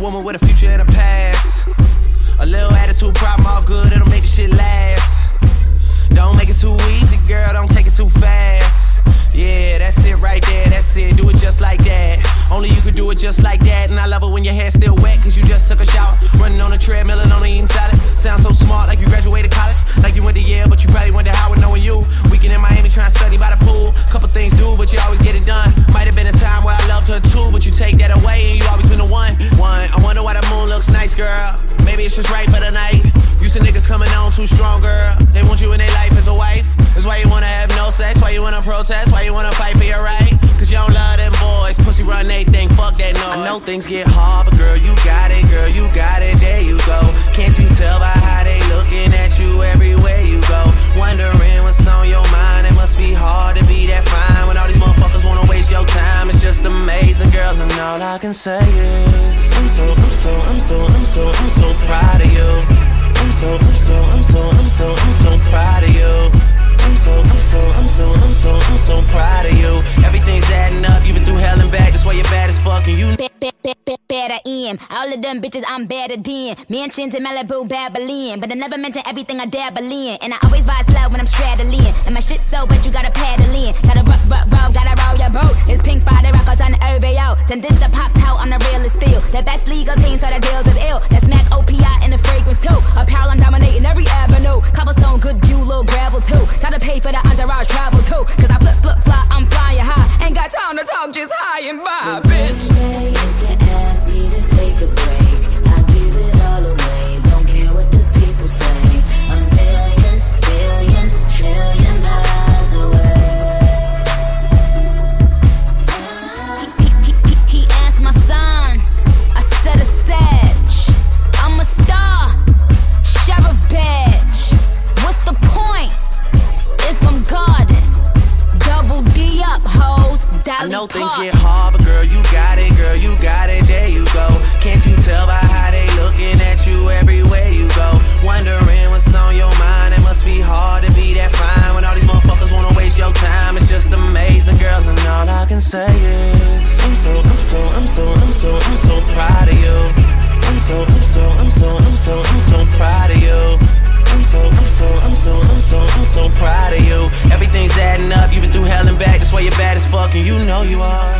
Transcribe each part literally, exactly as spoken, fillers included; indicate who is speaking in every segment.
Speaker 1: woman with a future and a past. A little attitude problem, all good, it'll make the shit last. Don't make it too easy, girl, don't take it too fast. Yeah, that's it right there, that's it, do it just like that. Only you could do it just like that. And I love it when your hair's still wet, cause you just took a shower. Running on a treadmill and only eating salad. Sound so smart, like you graduated college. Like you went to Yale, but you probably went to Howard knowing you. Weekend in Miami trying to study by the pool. Couple things do, but you always get it done. Might have been a time where I loved her too, but you take that away and you always been the one. One, I wonder why the moon looks nice, girl. Maybe it's just right for the night. You see niggas coming on too strong, girl. They want you in their life as a wife. That's why you wanna have no sex, why you wanna protest, why you wanna fight for your right. Cause you don't love them boys, pussy run they think, fuck that noise. I know things get hard, but girl, you got it, girl, you got it, there you go. Can't you tell by how they looking at you everywhere you go? Wondering what's on your mind, it must be hard to be that fine. When all these motherfuckers wanna waste your time, it's just amazing, girl, and all I can say is I'm so, I'm so, I'm so, I'm so, I'm so proud of you. I'm so, I'm so, I'm so, I'm so, I'm so proud of you. I'm so, I'm so, I'm so, I'm so, I'm so proud of you. Everything's adding up, you've been through hell and back, that's why you're bad as fuck and you
Speaker 2: better in. All of them bitches I'm better than. Mansions in Malibu, Babylon. But I never mention everything I dabble in. And I always buy slow when I'm straddling. And my shit so wet you gotta paddle in. Gotta rock, rock, roll, gotta roll your boat. It's Pink Friday, rock out on the O V O. Tended to pop out on the real steel. The best legal team, so the deals is ill. That's Mac O P I and the fragrance too. Apparel, I'm dominating every avenue. Cobblestone, good view, little gravel too. Gotta pay for the entourage travel too. Cause I flip, flip, fly, I'm flying high. Ain't got time to talk, just high and by, bitch.
Speaker 3: Take a break, I give it all away. Don't care what the people say. A million, billion, trillion miles away.
Speaker 2: He, he, he, he asked my son, I said a sedge. I'm a star, sheriff badge. What's the point if I'm guarded? Double D up, hoes. Dolly
Speaker 1: I know
Speaker 2: Park.
Speaker 1: things get hard, but girl, you got it, girl, you got it, there you go. Can't you tell by how they looking at you everywhere you go? Wondering what's on your mind, it must be hard to be that fine. When all these motherfuckers wanna waste your time, it's just amazing, girl, and all I can say is I'm so, I'm so, I'm so, I'm so, I'm so proud of you. I'm so, I'm so, I'm so, I'm so, I'm so proud of you. I'm so, I'm so, I'm so, I'm so, I'm so proud of you. Everything's adding up, you've been through hell and back, that's why you're bad as fuck, and you know you are.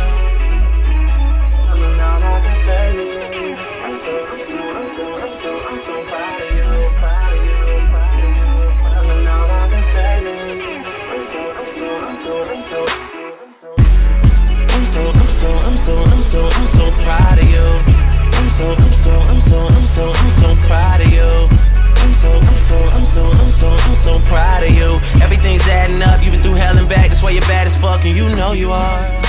Speaker 1: And all I can say is I'm so, I'm so, I'm so, I'm so, I'm so proud of you, proud of you, proud of you. And all I can say is I'm so, I'm so, I'm so, I'm so, I'm so, I'm so, I'm so, I'm so, I'm so proud of you. I'm so, I'm so, I'm so, I'm so, I'm so proud of you. I'm so, I'm so, I'm so, I'm so, I'm so proud of you. Everything's adding up, you've been through hell and back, that's why you're bad as fuck, and you know you are.